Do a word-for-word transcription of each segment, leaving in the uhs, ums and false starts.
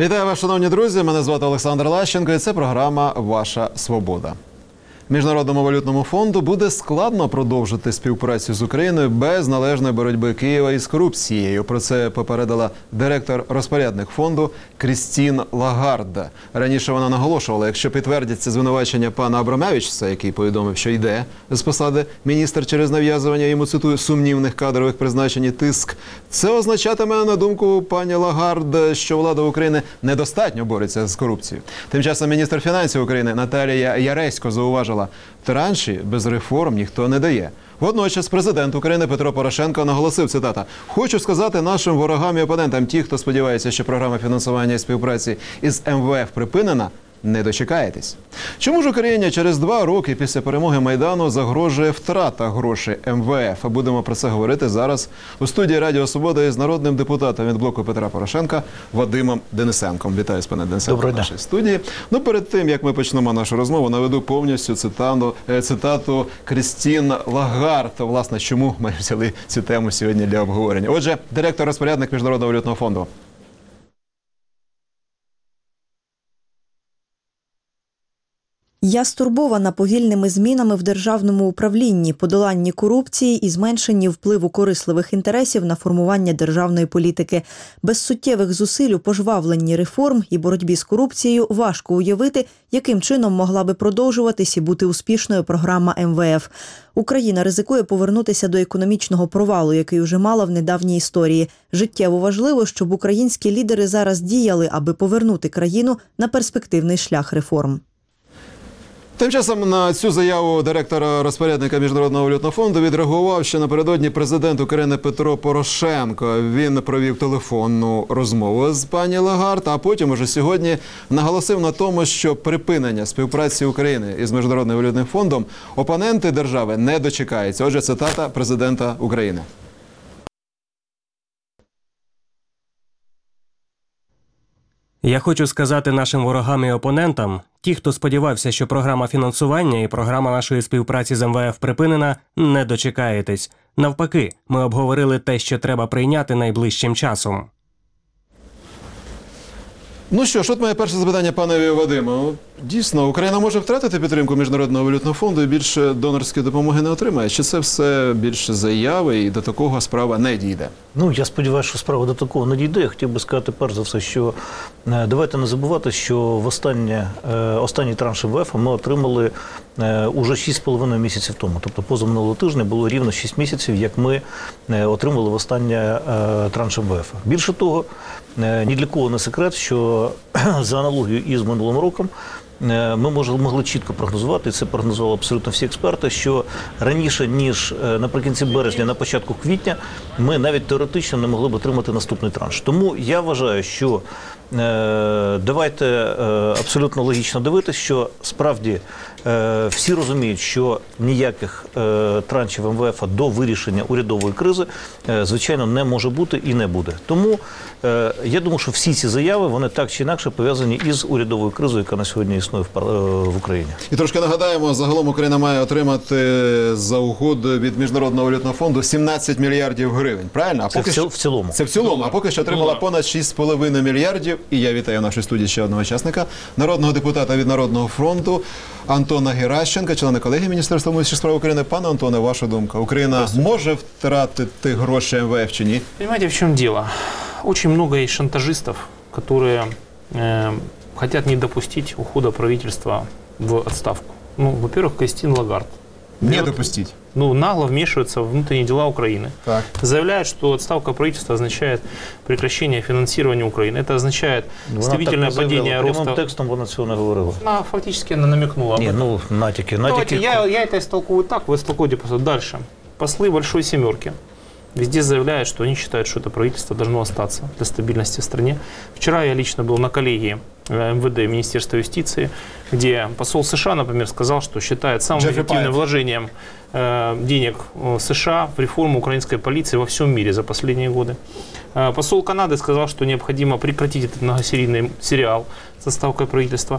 Вітаю вас, шановні друзі. Мене звати Олександр Лащенко і це програма «Ваша свобода». Міжнародному валютному фонду буде складно продовжити співпрацю з Україною без належної боротьби Києва із корупцією. Про це попередила директор-розпорядник фонду Крістін Лагард. Раніше вона наголошувала, якщо підтвердяться звинувачення пана Абрамавічуса, який повідомив, що йде з посади міністр через нав'язування йому, цитую, сумнівних кадрових призначень і тиск, це означатиме, на думку пані Лагард, що влада України недостатньо бореться з корупцією. Тим часом міністр фінансів України Наталія Яресько зауважила, транші без реформ ніхто не дає. Водночас президент України Петро Порошенко наголосив, цитата, «Хочу сказати нашим ворогам і опонентам, ті, хто сподівається, що програма фінансування і співпраці із ем ве еф припинена, не дочекаєтесь». Чому ж Україні через два роки після перемоги Майдану загрожує втрата грошей ем ве еф? Будемо про це говорити зараз у студії Радіо Свобода із народним депутатом від блоку Петра Порошенка Вадимом Денисенком. Вітаю, пане Денисенко, в нашій студії. Ну, перед тим, як ми почнемо нашу розмову, наведу повністю цитану, цитату Крістін Лагард. Власне, чому ми взяли цю тему сьогодні для обговорення. Отже, директор-розпорядник Міжнародного валютного фонду. Я стурбована повільними змінами в державному управлінні, подоланні корупції і зменшенні впливу корисливих інтересів на формування державної політики. Без суттєвих зусиль у пожвавленні реформ і боротьбі з корупцією важко уявити, яким чином могла би продовжуватись і бути успішною програма ем ве еф. Україна ризикує повернутися до економічного провалу, який уже мала в недавній історії. Життєво важливо, щоб українські лідери зараз діяли, аби повернути країну на перспективний шлях реформ. Тим часом на цю заяву директора-розпорядника Міжнародного валютного фонду відреагував ще напередодні президент України Петро Порошенко. Він провів телефонну розмову з пані Лагард, а потім уже сьогодні наголосив на тому, що припинення співпраці України із Міжнародним валютним фондом опоненти держави не дочекаються. Отже, цитата президента України. Я хочу сказати нашим ворогам і опонентам, ті, хто сподівався, що програма фінансування і програма нашої співпраці з ем ве еф припинена, не дочекаєтесь. Навпаки, ми обговорили те, що треба прийняти найближчим часом. Ну що ж, от моє перше запитання панові Вадиму. Дійсно, Україна може втратити підтримку Міжнародного валютного фонду і більше донорської допомоги не отримає? Чи це все більше заяви і до такого справа не дійде? Ну, я сподіваюся, що справа до такого не дійде. Я хотів би сказати, перш за все, що е, давайте не забувати, що в останнє, е, останній транш ем ве еф ми отримали е, уже шість з половиною місяців тому. Тобто позаминулого тижня було рівно шість місяців, як ми е, отримали в останнє е, транш ем ве еф. Більше того, е, ні для кого не секрет, що за аналогією із минулим роком ми могли чітко прогнозувати, і це прогнозували абсолютно всі експерти, що раніше, ніж наприкінці березня, на початку квітня, ми навіть теоретично не могли б отримати наступний транш. Тому я вважаю, що е, давайте е, абсолютно логічно дивитися, що справді е, всі розуміють, що ніяких е, траншів ем ве еф до вирішення урядової кризи, е, звичайно, не може бути і не буде. Тому е, я думаю, що всі ці заяви, вони так чи інакше пов'язані із урядовою кризою, яка на сьогодні існує в, в Україні. І трошки нагадаємо, загалом Україна має отримати за угоду від Міжнародного валютного фонду сімнадцять мільярдів гривень, правильно? А це поки в, що... в цілому. Це в цілому, а поки що отримала понад шість з половиною мільярдів. І я вітаю в нашій студії ще одного учасника, народного депутата від Народного фронту Антона Геращенка, члена колегії Міністерства внутрішніх справ України. Пане Антоне, ваша думка, Україна може втратити гроші ем ве еф чи ні? Понимаете, в чем дело? Очень много есть шантажистов, которые э, хотят не допустить ухода правительства в отставку. Ну, во-первых, Крістін Лагард. Не допустить. Ну, нагло вмешивается в внутренние дела Украины. Так. Заявляет, что отставка правительства означает прекращение финансирования Украины. Это означает стремительное падение роста... Прямым текстом вона цього не говорила. Она фактически она намекнула. Ні, ну, натяки. Давайте, натяки... я, я это истолкую так, вы истолкуете просто дальше. Послы Большой Семерки везде заявляют, что они считают, что это правительство должно остаться для стабильности в стране. Вчера я лично был на коллегии эм вэ дэ Министерства юстиции, где посол США, например, сказал, что считает самым Джеффри эффективным Пайет. вложением э, денег США в реформу украинской полиции во всем мире за последние годы. Э, посол Канады сказал, что необходимо прекратить этот многосерийный сериал с отставкой правительства.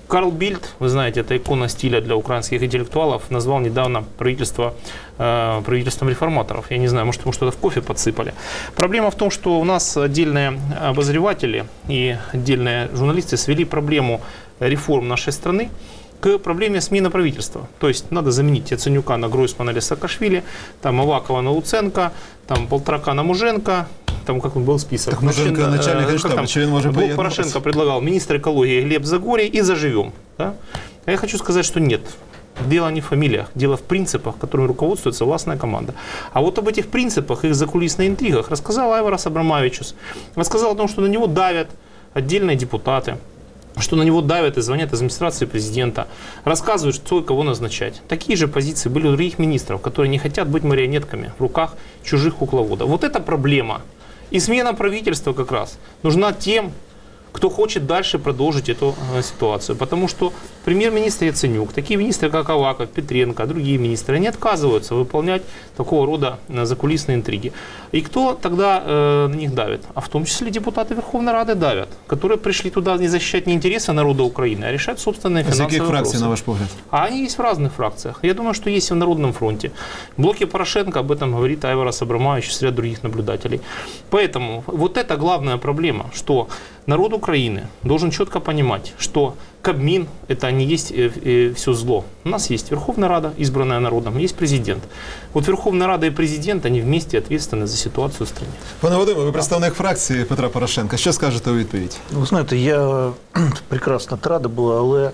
Карл Бильд, вы знаете, это икона стиля для украинских интеллектуалов, назвал недавно правительство э, правительством реформаторов. Я не знаю, может, ему что-то в кофе подсыпали. Проблема в том, что у нас отдельные обозреватели и отдельные журналисты свели проблему реформ нашей страны к проблеме смены правительства. То есть надо заменить Яценюка на Гройсмана или Саакашвили, там Авакова на Луценко, там Полторака на Муженко, там как он был список. Так Муженко Значит, начальник э, Генштаба, там, чи він може Блок поєднуватися? Порошенко предлагал министр экологии Глеб Загорий и заживем. Да? А я хочу сказать, что нет. Дело не в фамилиях, дело в принципах, которыми руководствуется властная команда. А вот об этих принципах, их закулисных интригах рассказал Айварас Абрамавичус. Рассказал о том, что на него давят отдельные депутаты, что на него давят и звонят из администрации президента, рассказывают, что и кого назначать. Такие же позиции были у других министров, которые не хотят быть марионетками в руках чужих кукловодов. Вот это проблема. И смена правительства как раз нужна тем, кто хочет дальше продолжить эту э, ситуацию. Потому что премьер-министр Яценюк, такие министры, как Аваков, Петренко, другие министры, они отказываются выполнять такого рода э, закулисные интриги. И кто тогда э, на них давит? А в том числе депутаты Верховной Рады давят, которые пришли туда не защищать не интересы народа Украины, а решать собственные З финансовые яких фракцій, вопросы. на ваш погляд? А они есть в разных фракциях. Я думаю, что есть и в Народном фронте. В блоке Порошенко об этом говорит Айварас Абрамавич и ряд других наблюдателей. Поэтому вот это главная проблема, что народ Украины должен четко понимать, что Кабмин – это не есть все зло. У нас есть Верховная Рада, избранная народом, есть президент. Вот Верховная Рада и президент, они вместе ответственны за ситуацию в стране. Пане Вадиме, ви представник фракції Петра Порошенка. Що скажете у відповідь? Ви знаєте, я прекрасна рада була, але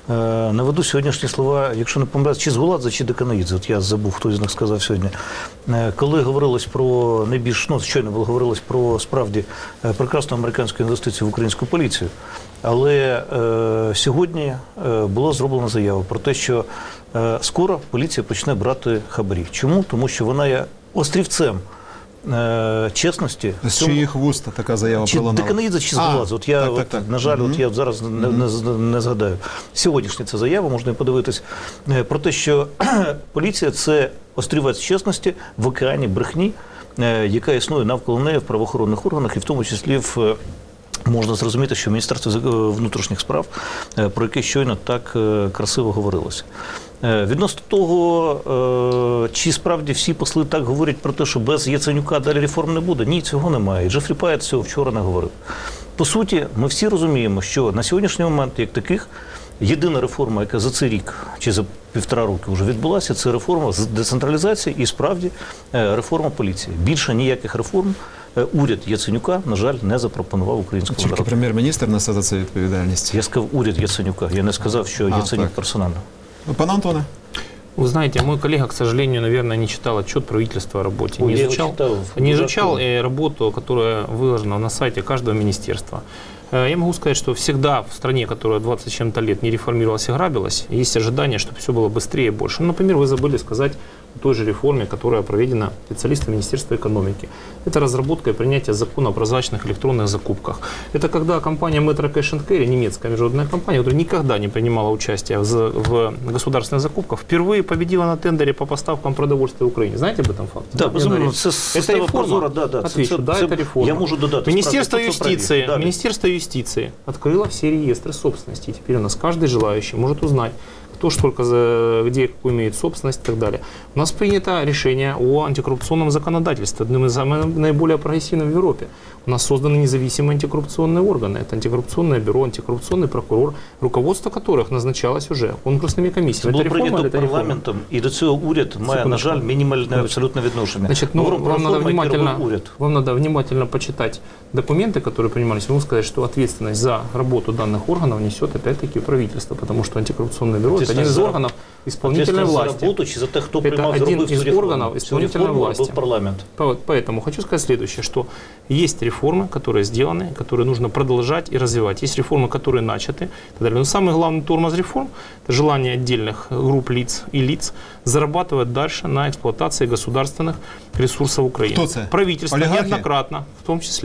е, наведу сьогоднішні слова, якщо не помиляюсь, чи з Гуладзе, чи Деканаїдзе, от я забув, хто з них сказав сьогодні. Е, коли говорилось про найбільш, ну, щойно було говорилось про справді е, прекрасну американську інвестицію в українську поліцію, але е, сьогодні е, було зроблено заяву про те, що е, скоро поліція почне брати хабарі. Чому? Тому що вона є острівцем е, чесності. З чиїх вуст така заява Чи пролунала? Деканаїдзе, чи з А, Гуладзе. От я, так, от, так, так. на жаль, Мгм. от я зараз не, не, не згадаю. Сьогоднішня ця заява, можна і подивитись, е, про те, що поліція – це острівець чесності в океані брехні, е, яка існує навколо неї в правоохоронних органах, і в тому числі в е, можна зрозуміти, що Міністерство внутрішніх справ, е, про яке щойно так е, красиво говорилося. Е, Відносно того, е, чи справді всі посли так говорять про те, що без Яценюка далі реформ не буде? Ні, цього немає. І Джефрі Пайет цього вчора не говорив. По суті, ми всі розуміємо, що на сьогоднішній момент, як таких, єдина реформа, яка за цей рік чи за півтора роки вже відбулася, це реформа з децентралізації і справді е, реформа поліції. Більше ніяких реформ е, уряд Яценюка, на жаль, не запропонував українському Тільки народу. прем'єр-міністр несе за це відповідальність. Я сказав уряд Яценюка, я не сказав, що А, Яценюк так. персонально. Пане Антоне? Вы знаете, мой коллега, к сожалению, наверное, не читал отчет правительства о работе. Ой, не я его изучал, читал, не уже изучал открыл. э, работу, которая выложена на сайте каждого министерства. Э, Я могу сказать, что всегда в стране, которая двадцать с чем-то лет не реформировалась и грабилась, есть ожидание, чтобы все было быстрее и больше. Ну, например, вы забыли сказать о той же реформе, которая проведена специалистами Министерства экономики. Это разработка и принятие закона о прозрачных электронных закупках. Это когда компания Metro Cash and Carry, немецкая международная компания, которая никогда не принимала участие в, за- в государственных закупках, впервые победила на тендере по поставкам продовольствия в Украине. Знаете об этом факте? Да, безумовно, Нет, це это система реформа. Прозора, да, да. Отвечу, да, это реформа. Я можу додати. Министерство справді, тут ви юстиции, праві. Далі. Министерство юстиции открыло все реестры собственности. И теперь у нас каждый желающий может узнать, кто ж только за, где какую имеет собственность и так далее. У нас принято решение о антикоррупционном законодательстве, одним из самых наиболее прогрессивных в Европе. У нас созданы независимые антикоррупционные органы. Это антикоррупционное бюро, антикоррупционный прокурор, руководство которых назначалось уже конкурсными Це комиссиями. було Это реформа или прийнято это реформа? парламентом, і до цього уряд має, на жаль, мінімальне абсолютно відношення. Значит, ну, Говоримо про вам надо, реформи, які внимательно, робив уряд. вам надо внимательно почитать документы, которые принимались. Могу сказать, что ответственность за работу данных органов несет опять-таки правительство, потому что антикоррупционное бюро – это один из за- органов исполнительной Ответственность за власти. роботу чи за те, хто Это приймав, один зробив цю із реформу? органів Цю исполнительної реформу власти. робив парламент. По- Поэтому хочу сказать следующее, что есть реформы, которые сделаны, которые нужно продолжать и развивать. Есть реформы, которые начаты. И так далее. Но самый главный тормоз реформ – это желание отдельных групп лиц и лиц зарабатывать дальше на эксплуатации государственных ресурсов Украины. Кто это? Правительство Олигархи? неоднократно, в том числе,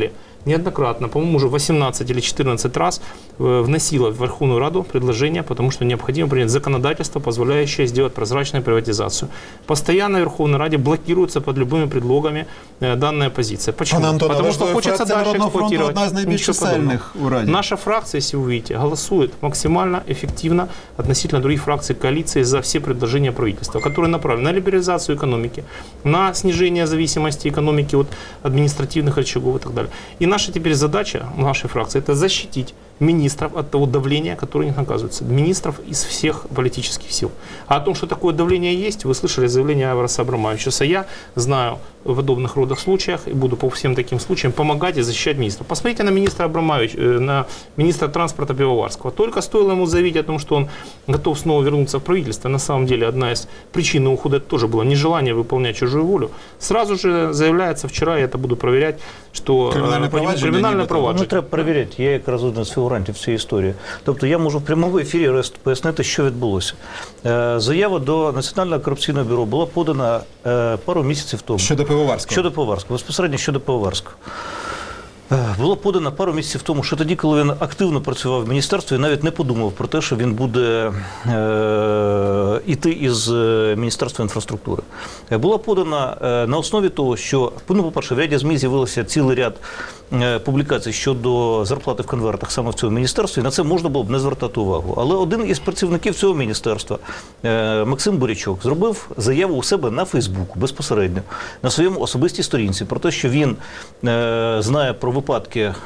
неоднократно, по-моему, уже восемнадцать или четырнадцать раз вносила в Верховную Раду предложение, потому что необходимо принять законодательство, позволяющее сделать прозрачную приватизацию. Постоянно в Верховной Раде блокируется под любыми предлогами данная позиция. Почему? Пане Антоне, Потому что хочется дальше Народного фронту эксплуатировать. одна из найбільш чисельних у Раді. Наша фракция, если вы увидите, голосует максимально эффективно относительно других фракций коалиции за все предложения правительства, которые направлены на либерализацию экономики, на снижение зависимости экономики от административных рычагов и так далее. И наша теперь задача нашей фракции – это защитить министров от того давления, которое их наказывается. Министров из всех политических сил. А о том, что такое давление есть, вы слышали заявление Айвараса Абрамовича. Я знаю в подобных родах случаях и буду по всем таким случаям помогать и защищать министров. Посмотрите на министра Абрамовича, на министра транспорта Пивоварского. Только стоило ему заявить о том, что он готов снова вернуться в правительство. На самом деле одна из причин его ухода тоже было нежелание выполнять чужую волю. Сразу же заявляется, вчера я это буду проверять, что кримінальне провадження. Кримінальне провадження. Ну, треба перевіряти. Я якраз один з фігурантів цієї історії. Тобто я можу в прямому ефірі пояснити, що відбулося. Заява до Національного корупційного бюро була подана пару місяців тому. Щодо Пивоварського. Щодо Пивоварського. Безпосередньо щодо Пивоварського. Було подано пару місяців тому, що тоді, коли він активно працював в міністерстві, навіть не подумав про те, що він буде е, йти із Міністерства інфраструктури. Була подана е, на основі того, що, ну, по-перше, в ряді ЗМІ з'явився цілий ряд е, публікацій щодо зарплати в конвертах саме в цьому міністерстві, і на це можна було б не звертати увагу. Але один із працівників цього міністерства, е, Максим Бурячок, зробив заяву у себе на Фейсбуку безпосередньо, на своєму особистій сторінці, про те, що він е, знає про випадки е,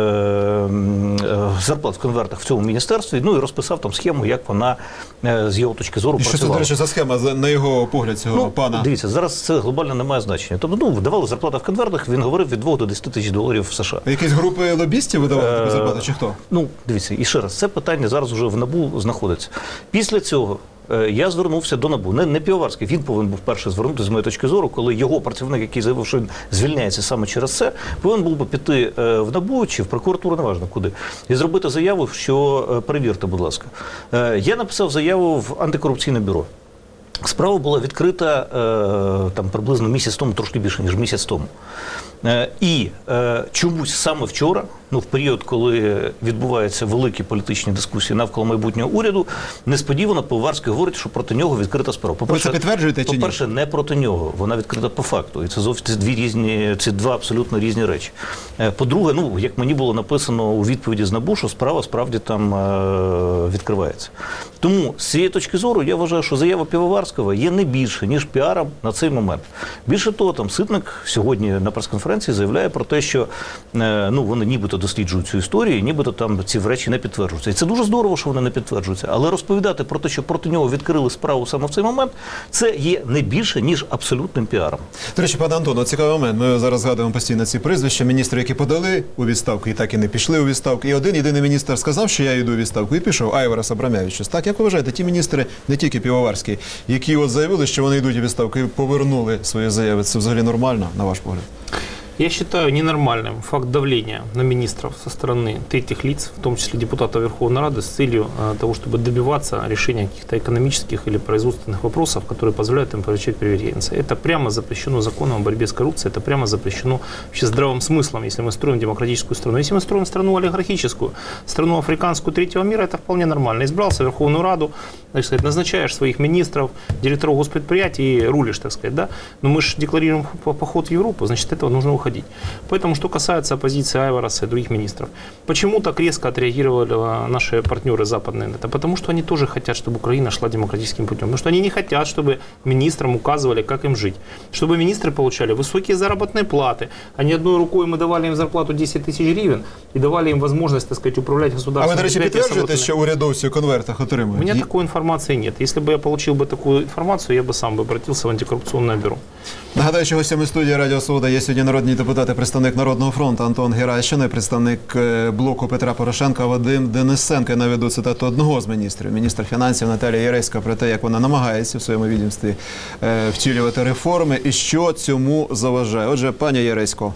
зарплат в конвертах в цьому міністерстві, ну і розписав там схему, як вона е, з його точки зору І що працювала. це, до речі, за схема, на його погляд, цього Ну, пана? дивіться, зараз це глобально не має значення. Тобто, ну, давали зарплата в конвертах, він говорив від двох до десяти тисяч доларів в США. Якісь групи лобістів видавали таку Е, зарплату, чи хто? Ну, дивіться, і ще раз, це питання зараз вже в НАБУ знаходиться. Після цього е, я звернувся до НАБУ. Не, не Пивоварський, він повинен був перше звернутися, з моєї точки зору, коли його працівник, який заявив, що він звільняється саме через це, повинен був би піти е, в НАБУ чи в прокуратуру, неважно куди, і зробити заяву, що е, перевірте, будь ласка. Е, я написав заяву в антикорупційне бюро. Справа була відкрита е, там приблизно місяць тому, трошки більше, ніж місяць тому. Е, і е, чомусь саме вчора, ну, в період, коли відбуваються великі політичні дискусії навколо майбутнього уряду, несподівано Пивоварський говорить, що проти нього відкрита справа. Ви це підтверджуєте чи ні? По-перше, не проти нього, вона відкрита по факту. І це зовсім дві різні, це два абсолютно різні речі. Е, по-друге, ну, як мені було написано у відповіді з НАБУ, що справа справді там е, відкривається. Тому з цієї точки зору я вважаю, що заява Пивоварського є не більше, ніж піаром на цей момент. Більше того, там Ситник сьогодні на прес-конференції заявляє про те, що е, ну, вони нібито досліджують цю історію, нібито там ці речі не підтверджуються. І це дуже здорово, що вони не підтверджуються. Але розповідати про те, що проти нього відкрили справу саме в цей момент, це є не більше, ніж абсолютним піаром. До речі, пане Антоне, цікавий момент. Ми зараз згадуємо постійно ці прізвища. Міністри, які подали у відставку і так і не пішли у відставку. І один єдиний міністр сказав, що я йду у відставку, і пішов, Айварас Абрамович. Так, як ви вважаєте, ті міністри, не тільки Пивоварський, які от заявили, що вони йдуть у відставку і повернули свої заяви, це взагалі нормально, на ваш погляд? Я считаю ненормальным факт давления на министров со стороны третьих лиц, в том числе депутатов Верховной Рады, с целью того, чтобы добиваться решения каких-то экономических или производственных вопросов, которые позволяют им получать преференции. Это прямо запрещено законом о борьбе с коррупцией, это прямо запрещено вообще здравым смыслом, если мы строим демократическую страну. Если мы строим страну олигархическую, страну африканскую третьего мира, это вполне нормально. Избрался в Верховную Раду, так сказать, назначаешь своих министров, директоров госпредприятий и рулишь, так сказать, да? Но мы же декларируем поход в Европу, значит, этого нужно уходить. Поэтому, что касается оппозиции Айвараса и других министров, почему так резко отреагировали наши партнеры западные на это? Потому что они тоже хотят, чтобы Украина шла демократическим путем. Потому что они не хотят, чтобы министрам указывали, как им жить. Чтобы министры получали высокие заработные платы, а не одной рукой мы давали им зарплату десять тысяч гривен и давали им возможность, так сказать, управлять государством. А ви, до речі, підтверджуєте, що урядовці у конвертах отримують? У меня такой информации нет. Если бы я получил бы такую информацию, я бы сам бы обратился в антикоррупционное бюро. Нагадаю, що гостями студії Радіо Свобода є сьогодні народні депутати, представник Народного фронту Антон Геращенко і представник блоку Петра Порошенка Вадим Денисенко. Я наведу цитату одного з міністрів, міністр фінансів Наталія Яресько, про те, як вона намагається в своєму відомстві втілювати реформи і що цьому заважає. Отже, пані Яресько.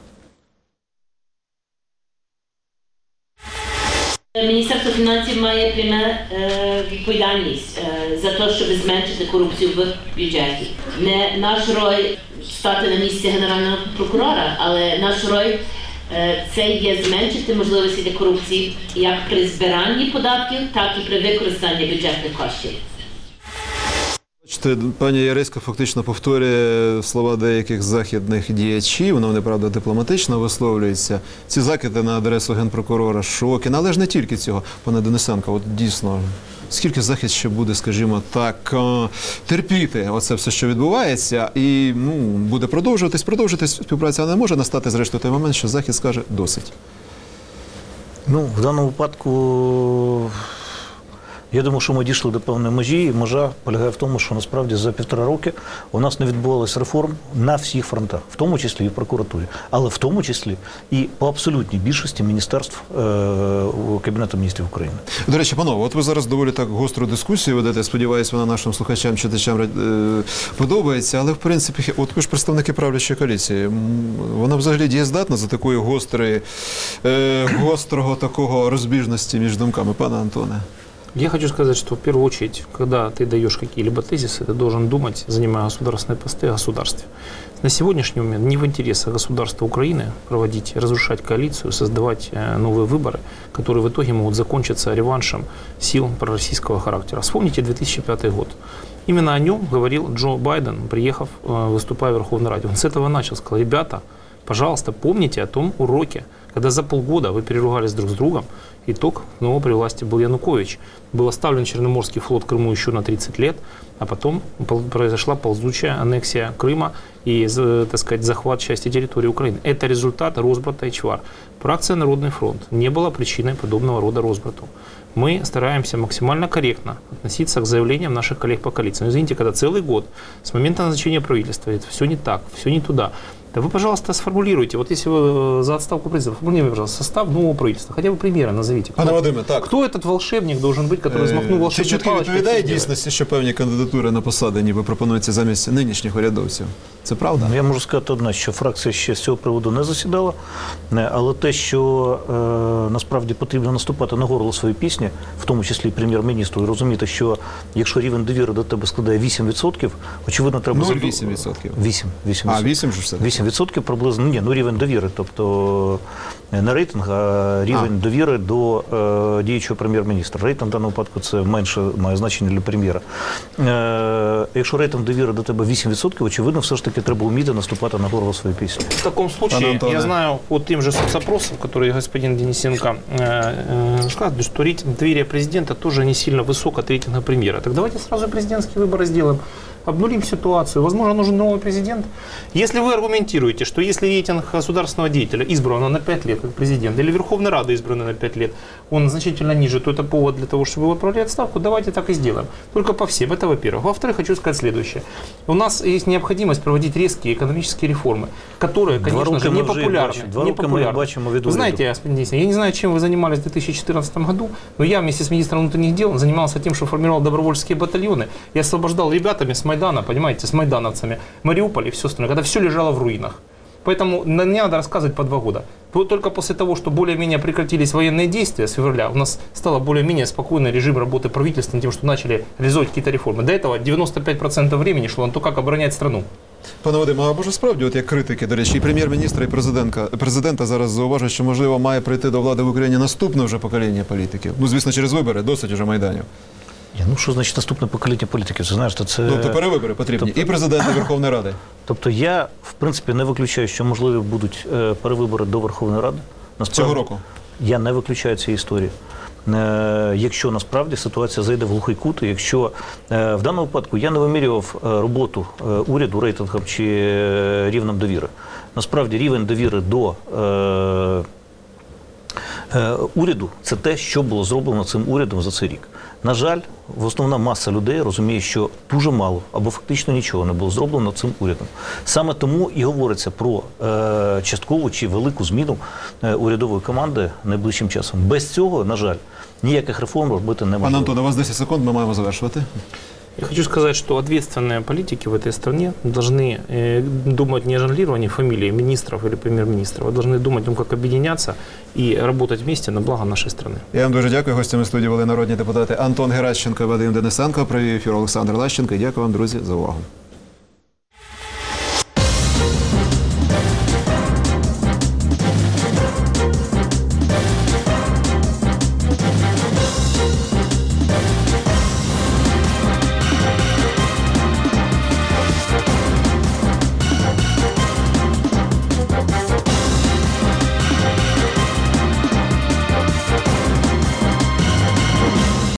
Міністерство фінансів має пряме е, відповідальність е, за те, щоб зменшити корупцію в бюджеті. Не наш роль стати на місці генерального прокурора, але наш роль Е, Це є зменшити можливості для корупції як при збиранні податків, так і при використанні бюджетних коштів. Бачите, пані Яресько фактично повторює слова деяких західних діячів, вона, неправда, дипломатично висловлюється. Ці закиди на адресу генпрокурора шоки, але ж не тільки цього, пане Денисенко, от дійсно, скільки Захід ще буде, скажімо так, терпіти оце все, що відбувається, і ну, буде продовжуватись, продовжуватись співпраця, але не може настати, зрештою, той момент, що Захід скаже «досить». Ну, в даному випадку, я думаю, що ми дійшли до певної межі, і межа полягає в тому, що насправді за півтора роки у нас не відбувалось реформ на всіх фронтах, в тому числі і в прокуратурі, але в тому числі і по абсолютній більшості міністерств е- Кабінету міністрів України. До речі, панове, от ви зараз доволі так гостру дискусію ведете, сподіваюся, вона нашим слухачам, читачам е- подобається, але в принципі, от ви ж представники правлячої коаліції, вона взагалі дієздатна за такої гострої, е- гострого такого розбіжності між думками, пане Антоне? Я хочу сказать, что в первую очередь, когда ты даешь какие-либо тезисы, ты должен думать, занимая государственные посты, о государстве. На сегодняшний момент не в интересах государства Украины проводить, разрушать коалицию, создавать новые выборы, которые в итоге могут закончиться реваншем сил пророссийского характера. Вспомните две тысячи пятый год. Именно о нем говорил Джо Байден, приехав, выступая в Верховной Раде. Он с этого начал, сказал: ребята, пожалуйста, помните о том уроке, когда за полгода вы переругались друг с другом, итог снова при власти был Янукович. Был оставлен Черноморский флот в Крыму еще на тридцать лет, а потом произошла ползучая аннексия Крыма и, так сказать, захват части территории Украины. Это результат разбрата и чвар. Фракция «Народный фронт» не была причиной подобного рода разбрату. Мы стараемся максимально корректно относиться к заявлениям наших коллег по коалиции. Но извините, когда целый год с момента назначения правительства это все не так, все не туда, да вы, пожалуйста, сформулируйте, вот если вы за отставку президента, формулируйте, пожалуйста, состав нового правительства, хотя бы премьера назовите. Пане Вадиме, так. Кто этот волшебник должен быть, который взмахнул волшебной Чи чітко палочкой? відповідає дійсності, що певні кандидатури на посади ніби пропонуються замість нинішніх урядовців? Це правда? Я можу сказати одне, що фракція ще з цього приводу не засідала, але те, що е, насправді потрібно наступати на горло своєї пісні, в тому числі і прем'єр-міністру, і розуміти, що якщо рівень довіри до тебе складає вісім відсотків, очевидно, треба... нуль цілих вісім десятих відсотків. вісім. вісім. А, вісім ж все. вісім відсотків приблизно, ні, ну рівень довіри, тобто не рейтинг, а рівень а. довіри до е, діючого прем'єр-міністра. Рейтинг в даному випадку це менше має значення для прем'єра. Е, якщо рейтинг довіри до тебе вісім відсотків, очевидно, все ж таки треба вміти наступати на горло своєї пісні. В таком случае, я знаю по тем же соцопросам, которые господин Денисенко э, э, сказал, что рейтинг доверия президента тоже не сильно высок от рейтинга премьера. Так давайте сразу президентские выборы сделаем. Обнулим ситуацию. Возможно, нужен новый президент. Если вы аргументируете, что если рейтинг государственного деятеля избран на пять лет как президент, или Верховная Рада избрана на пять лет, он значительно ниже, то это повод для того, чтобы его отправили в отставку, давайте так и сделаем. Только по всем. Это во-первых. Во-вторых, хочу сказать следующее. У нас есть необходимость проводить резкие экономические реформы, которые, конечно же, не популярны. Не популярны. Вы знаете, я не знаю, чем вы занимались в две тысячи четырнадцатом году, но я вместе с министром внутренних дел занимался тем, что формировал добровольческие батальоны и освобождал ребятами с Майдана, понимаете, с майдановцами, Мариуполь и все остальное, когда все лежало в руинах. Поэтому не надо рассказывать по два года. Только после того, что более-менее прекратились военные действия с февраля, у нас стало более-менее спокойный режим работы правительства, тем, что начали реализовывать какие-то реформы. До этого девяносто пять процентов времени шло на то, как оборонять страну. Пане Вадиме, а може справді, от як критики, до речі, і прем'єр-міністра, і президента, президента зараз зауважують, що, можливо, має прийти до влади в Україні наступне вже покоління політиків? Ну, звісно, через вибори, досить уже майданів. Ну, що значить наступне покоління політиків? Це, знаєш, то це... Тобто перевибори потрібні. Тобто... І президента Верховної Ради. Тобто я, в принципі, не виключаю, що, можливо, будуть е, перевибори до Верховної Ради. Насправді, цього року? Я не виключаю цієї історії. Е, якщо, насправді, ситуація зайде в глухий кут, і якщо, е, в даному випадку, я не вимірював е, роботу е, уряду рейтингом чи е, рівнем довіри. Насправді, рівень довіри до... Е, уряду – це те, що було зроблено цим урядом за цей рік. На жаль, основна маса людей розуміє, що дуже мало або фактично нічого не було зроблено цим урядом. Саме тому і говориться про е, часткову чи велику зміну е, урядової команди найближчим часом. Без цього, на жаль, ніяких реформ робити неможливо. Пане Антон, у вас десять секунд, ми маємо завершувати. Я хочу сказать, что ответственные политики в этой стране должны э, думать не о жонглировании фамилий министров или премьер-министров, а должны думать о том, как объединяться и работать вместе на благо нашей страны. Я вам дуже дякую. Гостями студії були народні депутати Антон Геращенко і Вадим Денисенко. Провів ефір Олександр Лащенко. І дякую вам, друзі, за увагу.